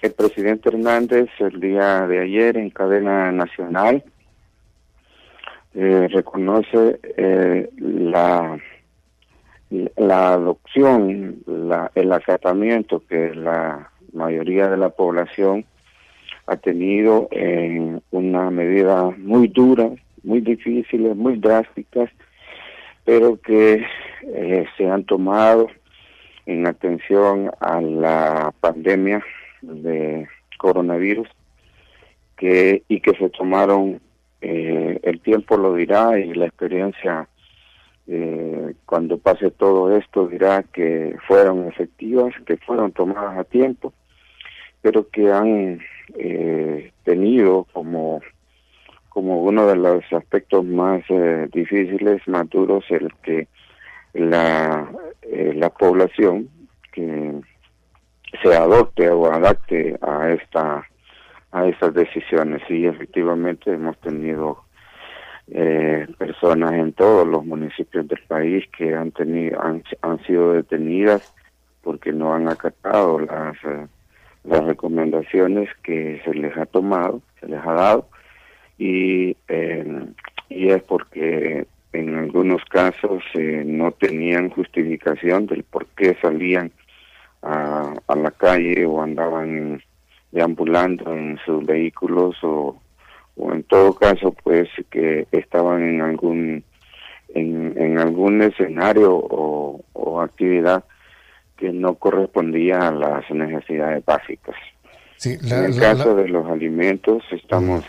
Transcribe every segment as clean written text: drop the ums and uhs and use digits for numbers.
el presidente Hernández el día de ayer en cadena nacional reconoce la adopción, el acatamiento que la mayoría de la población ha tenido en una medida muy dura, muy difíciles, muy drásticas, pero que se han tomado en atención a la pandemia de coronavirus, y que se tomaron, el tiempo lo dirá y la experiencia cuando pase todo esto dirá que fueron efectivas, que fueron tomadas a tiempo, pero que han tenido como uno de los aspectos más difíciles, más duros, el que la población que se adopte o adapte a estas decisiones. Y efectivamente hemos tenido personas en todos los municipios del país que han sido detenidas porque no han acatado las recomendaciones que se les ha dado, y es porque en algunos casos no tenían justificación del por qué salían a la calle o andaban deambulando en sus vehículos, o en todo caso pues que estaban en algún escenario o actividad que no correspondía a las necesidades básicas. Sí, en el caso de los alimentos estamos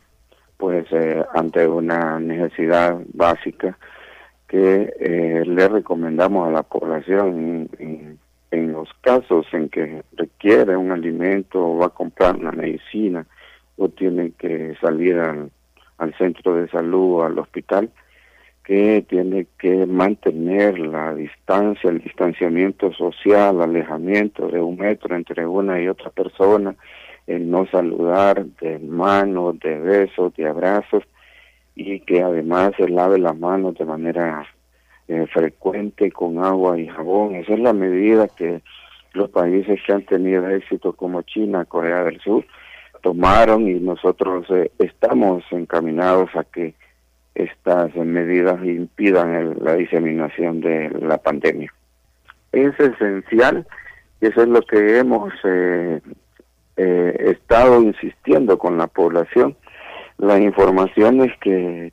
ante una necesidad básica que le recomendamos a la población en los casos en que requiere un alimento o va a comprar una medicina o tiene que salir al centro de salud o al hospital, que tiene que mantener la distancia, el distanciamiento social, alejamiento de 1 metro entre una y otra persona, el no saludar de manos, de besos, de abrazos, y que además se lave las manos de manera frecuente con agua y jabón. Esa es la medida que los países que han tenido éxito como China, Corea del Sur, tomaron, y nosotros estamos encaminados a que estas medidas impidan la diseminación de la pandemia. Es esencial, y eso es lo que hemos estado insistiendo con la población. Las informaciones que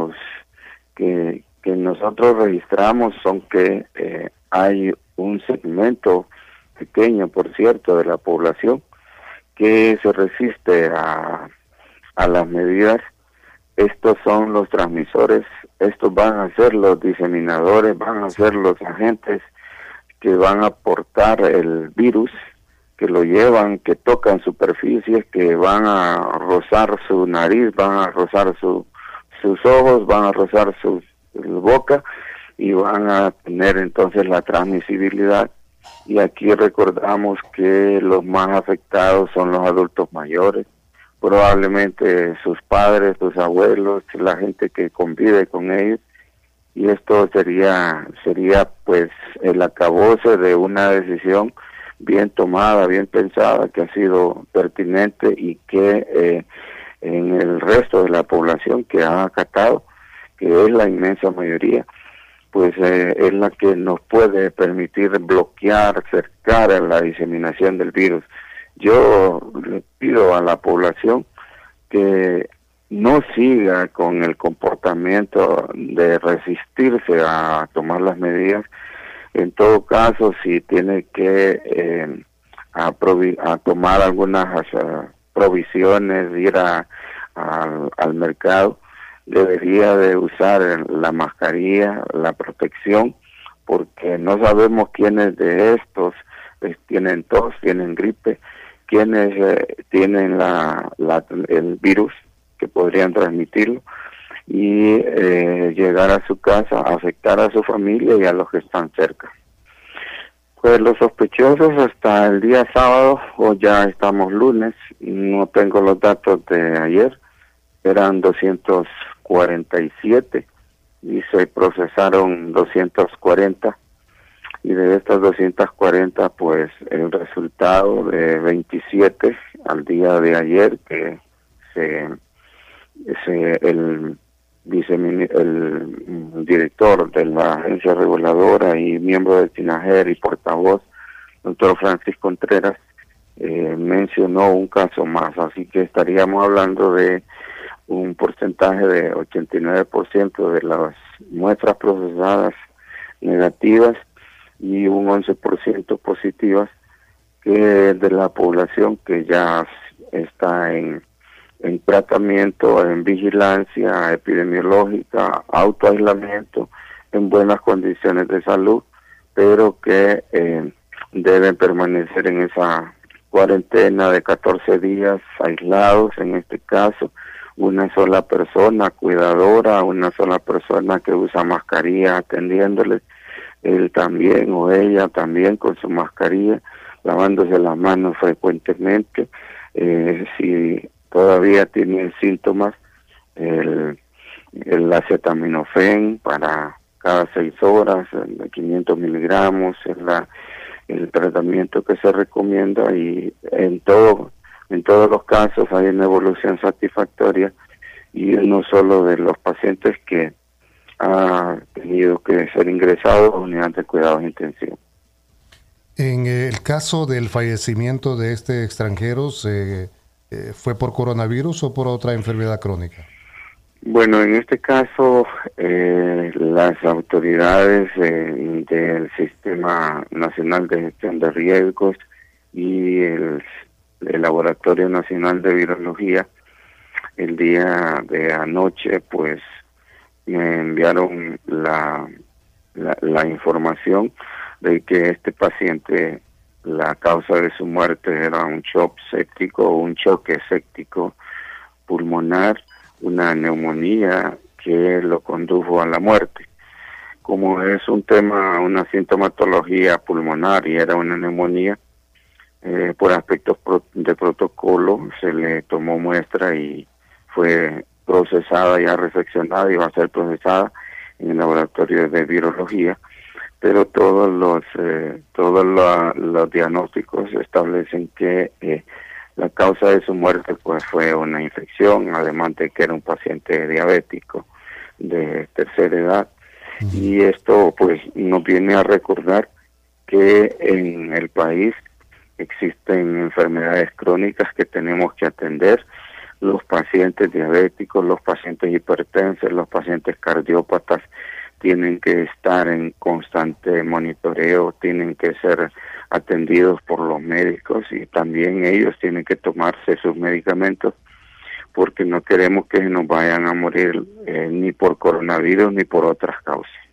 nosotros registramos son que hay un segmento pequeño, por cierto, de la población que se resiste a las medidas. Estos son los transmisores, estos van a ser los diseminadores, van a ser los agentes que van a portar el virus, que lo llevan, que tocan superficies, que van a rozar su nariz, van a rozar sus ojos, van a rozar su boca, y van a tener entonces la transmisibilidad. Y aquí recordamos que los más afectados son los adultos mayores, probablemente sus padres, sus abuelos, la gente que convive con ellos, y esto sería pues el acabose de una decisión bien tomada, bien pensada, que ha sido pertinente, y que en el resto de la población que ha acatado, que es la inmensa mayoría, pues es la que nos puede permitir bloquear, cercar a la diseminación del virus. Yo le pido a la población que no siga con el comportamiento de resistirse a tomar las medidas. En todo caso, si tiene que a tomar algunas provisiones, ir al mercado, debería de usar la mascarilla, la protección, porque no sabemos quiénes de estos tienen tos, tienen gripe, quiénes tienen el virus que podrían transmitirlo, y llegar a su casa, afectar a su familia y a los que están cerca. Pues los sospechosos hasta el día sábado, o ya estamos lunes, no tengo los datos de ayer, eran 247 y se procesaron 240, y de estas 240, pues el resultado de 27 al día de ayer, que el el director de la agencia reguladora y miembro del TINAGER y portavoz, doctor Francis Contreras, mencionó un caso más, así que estaríamos hablando de un porcentaje de 89% de las muestras procesadas negativas y un 11% positivas, que de la población que ya está en tratamiento, en vigilancia epidemiológica, autoaislamiento, en buenas condiciones de salud, pero que deben permanecer en esa cuarentena de 14 días aislados, en este caso, una sola persona cuidadora, una sola persona que usa mascarilla atendiéndoles, él también o ella también con su mascarilla, lavándose las manos frecuentemente. Si todavía tienen síntomas, el acetaminofén para cada 6 horas, 500 miligramos, es el tratamiento que se recomienda, y en todos los casos hay una evolución satisfactoria, y uno solo de los pacientes que ha tenido que ser ingresado a unidad de cuidados intensivos. En el caso del fallecimiento de este extranjero, ¿fue por coronavirus o por otra enfermedad crónica? Bueno, en este caso, las autoridades del Sistema Nacional de Gestión de Riesgos y el Laboratorio Nacional de Virología, el día de anoche, pues, me enviaron la información de que este paciente, la causa de su muerte era un shock séptico o un choque séptico pulmonar, una neumonía que lo condujo a la muerte. Como es un tema, una sintomatología pulmonar y era una neumonía, por aspectos de protocolo se le tomó muestra y fue procesada, ya reflexionada, y va a ser procesada en el laboratorio de virología, pero todos los diagnósticos establecen que la causa de su muerte pues fue una infección, además de que era un paciente diabético de tercera edad. Y esto pues nos viene a recordar que en el país existen enfermedades crónicas que tenemos que atender. Los pacientes diabéticos, los pacientes hipertensos, los pacientes cardiópatas tienen que estar en constante monitoreo, tienen que ser atendidos por los médicos, y también ellos tienen que tomarse sus medicamentos, porque no queremos que nos vayan a morir ni por coronavirus ni por otras causas.